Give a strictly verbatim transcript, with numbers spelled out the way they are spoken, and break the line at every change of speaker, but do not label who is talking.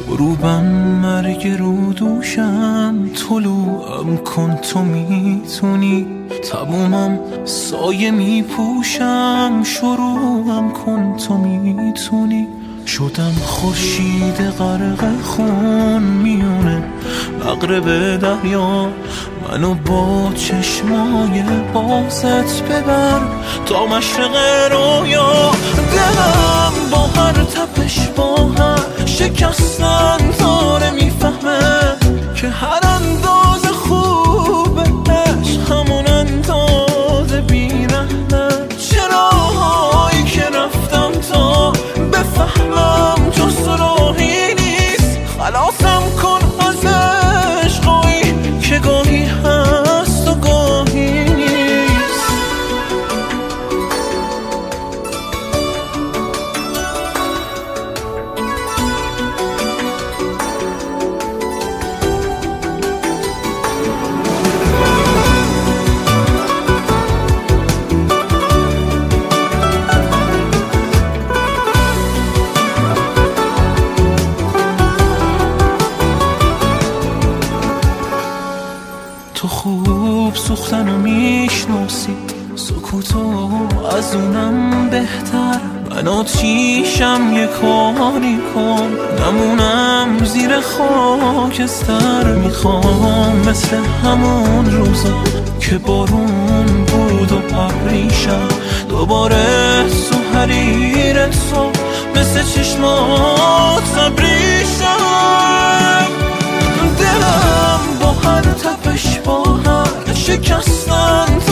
غروبم مرگ رو دوشم، طلوعم کن تو میتونی، تمومم سایه میپوشم، شروعم کن تو میتونی. شدم خورشید غرق خون میونه مغرب دریا، منو با چشمای بازت ببر تا مشرق رویا. دلم با هر تپش با هر شکستن داره میفهمه که هر انداز خوبش همون انداز بیرحمه. چراهایی که رفتم تا بفهمم جز راهی نیست، خلاصم کن از عشقایی که گاهی هست و گاهی نیست. تو خوب سوختنو میشناسی، سکوتو از اونم بهتر. من آتیشم یه کاری کن نمونم زیر خاکستر. میخوام مثل همون روزا که بارون بود و پریشم، دوباره تو حریر تو مثل چشمات ابریشم. دلم با هر تپش با هر شکستن